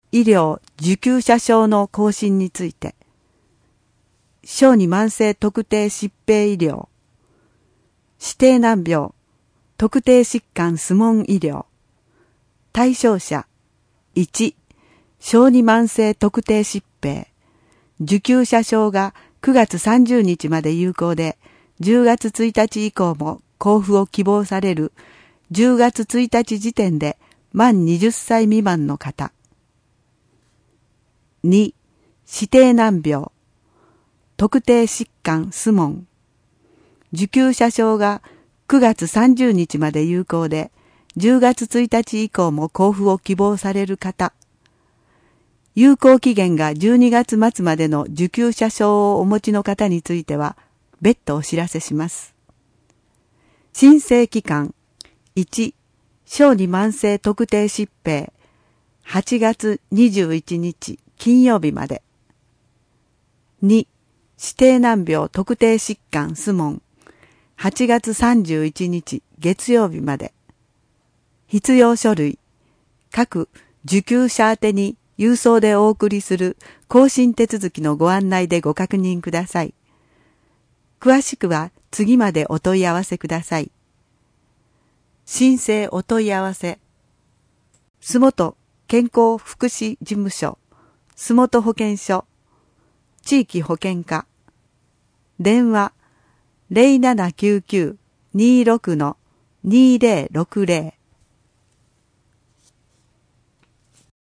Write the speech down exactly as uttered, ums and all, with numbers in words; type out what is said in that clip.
医療受給者証の更新について、小児慢性特定疾病医療、指定難病、特定疾患質問医療、対象者、いち、小児慢性特定疾病、受給者証がくがつさんじゅうにちまで有効で、じゅうがつついたち以降も交付を希望されるじゅうがつついたち時点で満はたち未満の方。に、指定難病、特定疾患質問、受給者証がくがつさんじゅうにちまで有効で、じゅうがつついたち以降も交付を希望される方。有効期限がじゅうにがつまつまでの受給者証をお持ちの方については、別途お知らせします。申請期間、いち、小児慢性特定疾病、はちがつにじゅういちにち金曜日まで。に、指定難病特定疾患質問、はちがつさんじゅういちにち月曜日まで。必要書類、各受給者宛に郵送でお送りする更新手続きのご案内でご確認ください。詳しくは次までお問い合わせください。申請お問い合わせ。洲本健康福祉事務所、洲本保健所、地域保健課。電話 ゼロななきゅうきゅう にーろく にーぜろろくぜろ